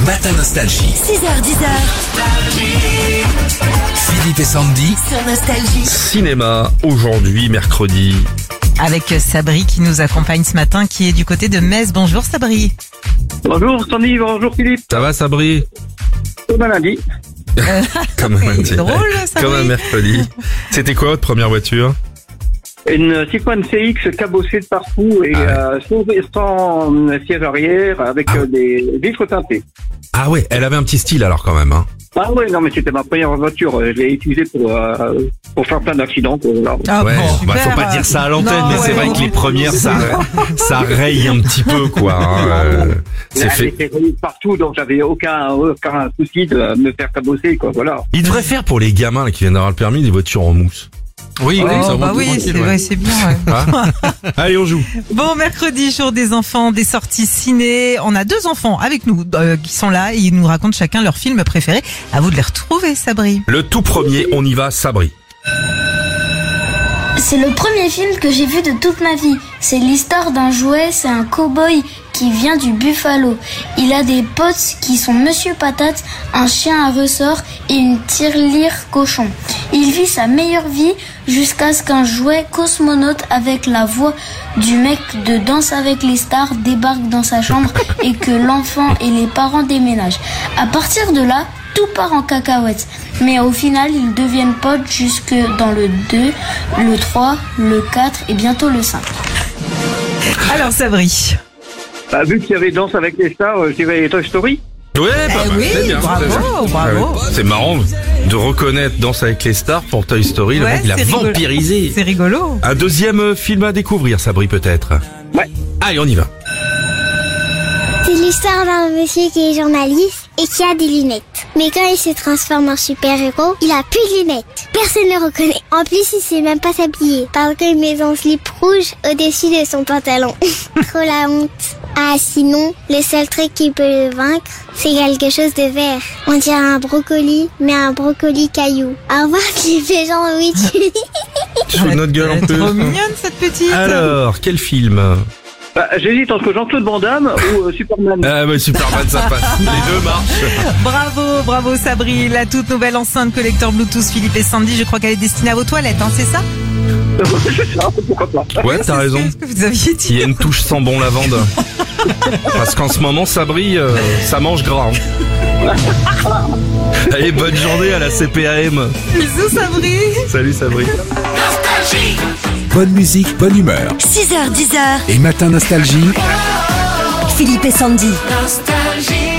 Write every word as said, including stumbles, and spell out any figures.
Matin Nostalgie. six heures dix. Philippe et Sandy. Sur Nostalgie. Cinéma, aujourd'hui, mercredi. Avec Sabri qui nous accompagne ce matin, qui est du côté de Metz. Bonjour Sabri. Bonjour Sandy, bonjour Philippe. Ça va, Sabri? Comme un lundi. Euh, Comme un lundi. c'est drôle, Sabri. Comme un mercredi. C'était quoi votre première voiture? Une Citroën C X cabossée de partout et Ah ouais. euh, sans, sans siège arrière avec Ah ouais. euh, des vitres teintées. Ah ouais, elle avait un petit style alors quand même, hein. Ah ouais, non mais c'était ma première voiture. Je l'ai utilisée pour euh, pour faire plein d'accidents. quoi, Voilà. Ah Ouais, bon, bah, super. faut pas dire ça à l'antenne, Non, mais c'est ouais, vrai non. que les premières, ça, ça raye un petit peu, quoi. Hein, euh, c'est Elle fait. était reliée partout, donc j'avais aucun aucun souci de me faire cabosser, quoi. Voilà. Il devrait faire pour les gamins là, qui viennent d'avoir le permis des voitures en mousse. Oui, Oh, bah oui, c'est ouais, c'est bien. Ouais. Hein Allez, on joue. Bon, mercredi, jour des enfants, des sorties ciné. On a deux enfants avec nous euh, qui sont là et ils nous racontent chacun leur film préféré. À vous de les retrouver, Sabri. Le tout premier, on y va, Sabri. C'est le premier film que j'ai vu de toute ma vie. C'est l'histoire d'un jouet, c'est un cow-boy qui vient du Buffalo. Il a des potes qui sont Monsieur Patate, un chien à ressort et une tirelire cochon. Il vit sa meilleure vie jusqu'à ce qu'un jouet cosmonaute avec la voix du mec de Danse avec les stars débarque dans sa chambre et que l'enfant et les parents déménagent. À partir de là, tout part en cacahuète. Mais au final, ils deviennent potes jusque dans le deux, le trois, le quatre et bientôt le cinq. Alors, Sabri. Bah, vu qu'il y avait Danse avec les stars, euh, je dirais Toy Story. Ouais, pas Eh mal, oui, c'est bien, bravo, c'est bien. bravo. Ouais, c'est marrant de reconnaître Danse avec les stars pour Toy Story. Le Ouais, mec, il a c'est rigolo. vampirisé. C'est rigolo. Un deuxième euh, film à découvrir, Sabri, peut-être. Ouais. Allez, on y va. C'est l'histoire d'un monsieur qui est journaliste et qui a des lunettes. Mais quand il se transforme en super-héros, il a plus de lunettes. Personne ne le reconnaît. En plus, il sait même pas s'habiller parce qu'il met un slip rouge au-dessus de son pantalon. Trop la honte. Ah, sinon, le seul truc qui peut le vaincre, c'est quelque chose de vert. On dirait un brocoli, mais un brocoli caillou. Au revoir, les gens, oui, tu... Sur notre gueule Elle en est plus. trop mignonne, cette petite. Alors, quel film? Bah, j'hésite entre Jean-Claude Van Damme ou euh, Superman. Ah ouais, Superman, ça passe. Les deux marchent. Bravo, bravo Sabri, la toute nouvelle enceinte collecteur Bluetooth Philippe et Sandy, je crois qu'elle est destinée à vos toilettes, hein, c'est ça? C'est ça, pourquoi pas. Ouais, t'as raison. C'est ce que vous aviez dit. Il y a une touche sans bon lavande. Parce qu'en ce moment, Sabri, euh, ça mange gras. hein. Allez, bonne journée à la C P A M. Bisous Sabri. Salut Sabri. Bonne musique, bonne humeur. six heures dix. Et Matin Nostalgie. Philippe et Sandy. Nostalgie.